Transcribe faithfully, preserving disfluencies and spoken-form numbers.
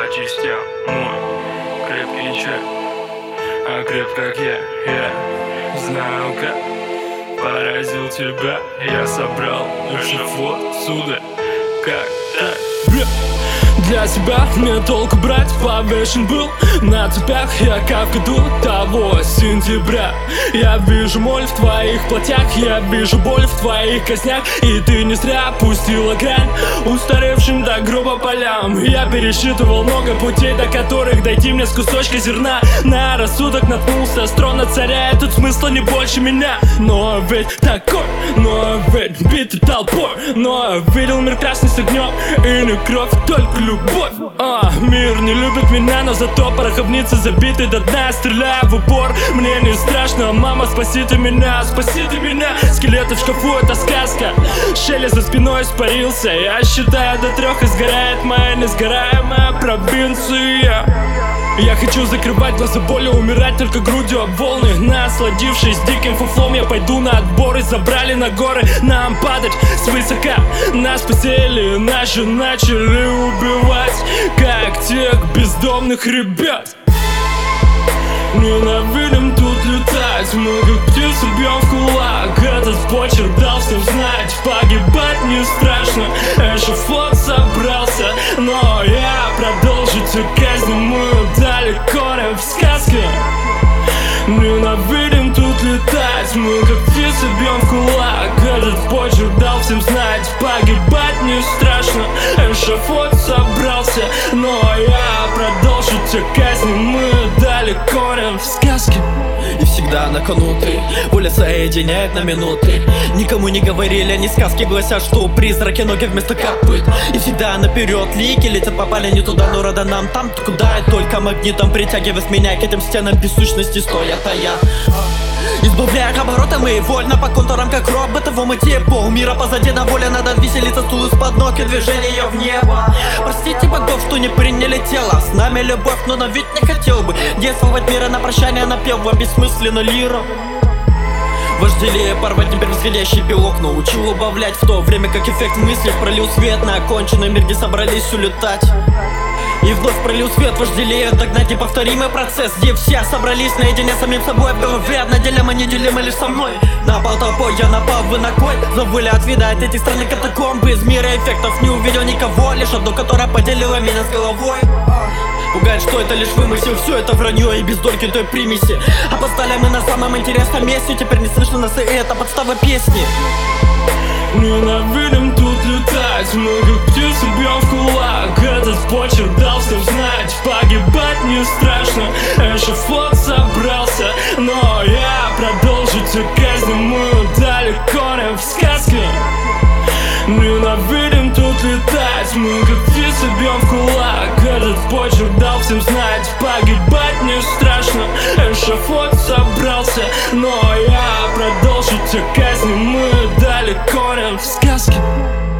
по частям мой крепкий чай, а креп как я, я знаю как поразил тебя. Я собрал эшафот, сударь, как так? Для себя мне толку брать, повешен был на цепях я как в году того сентября. Я вижу моль в твоих платьях, я вижу боль в твоих коснях. И ты не зря пустила грань устаревшим до гроба полям. Я пересчитывал много путей, до которых дойти мне с кусочка зерна. На рассудок наткнулся с трона царя, и тут смысла не больше меня. Но ведь такой, но ведь битый толпой, но видел мир красный с огнем, и не кровь, только любовь. А, мир не любит меня, но зато пороховницы забиты до дна. Стреляю в упор, мне не страшно. Мама, спаси ты меня, спаси ты меня. Скелеты в шкафу, это сказка. Щели за спиной испарился. Я считаю до трех, и сгорает моя несгораемая провинция. Я хочу закрывать глаза боли, умирать только грудью об волны. Насладившись диким фуфлом, я пойду на отборы. Забрали на горы, нам падать свысока. Нас посеяли, наши начали убивать, как тех бездомных ребят. Ненавидим тут летать, мы как птицы бьем в кулак. Этот почерк дал всем знать, погибать не страшно. Эшафот собрался, но я продолжу те казни. Мы далеко не в сказке. Ненавидим тут летать, мы как птицы бьем в кулак. Этот почерк дал всем знать, погибать не страшно. Эшафот собрался, но я продолжу те казни. Мы далеко не в сказке. И всегда на кону ты, воля соединяет на минуты. Никому не говорили, они сказки гласят, что призраки ноги вместо копыт. И всегда наперед лики летят, попали не туда, но рада нам там, куда и только магнитом притягивает меня к этим стенам без сущности стоят, а я избавляя обороты мы вольно по контурам, как роботы в омуте. Полмира позади, на воле надо веселиться, стул из-под ног и движение в небо. Простите богов, что не приняли тело, с нами любовь, но на ведь не хотел бы действовать мира на прощание, напел бы бессмысленно лира. Вожделея порвать непроисходящий белок, научил убавлять в то время, как эффект мысли пролил свет на оконченный мир, где собрались улетать. И вновь пролил свет, вожделея догнать неповторимый процесс, где все собрались наедине с самим собой в голове. Одна дилемма неделима лишь со мной. Напал толпой, я напал, вы на кой? Завыли от вида от этих странных катакомб. Из мира эффектов не увидел никого, лишь одну, которая поделила меня с головой. Пугает, что это лишь вымысел, все это вранье и без дольки той примеси. Опоздали мы на самом интересном месте, теперь не слышно нас, и это подстава песни. Ненавидим тут летать, мы как птицы бьем в кулак. Этот почерк дал всем знать, погибать не страшно. Эшафот собрался, но я продолжу те казни. Мы далеко не в сказке. Ненавидим тут летать, мы как птицы бьем в кулак. Этот почерк дал всем знать, погибать не страшно. Эшафот собрался, но я продолжу те казни. Мы далеко не в сказке.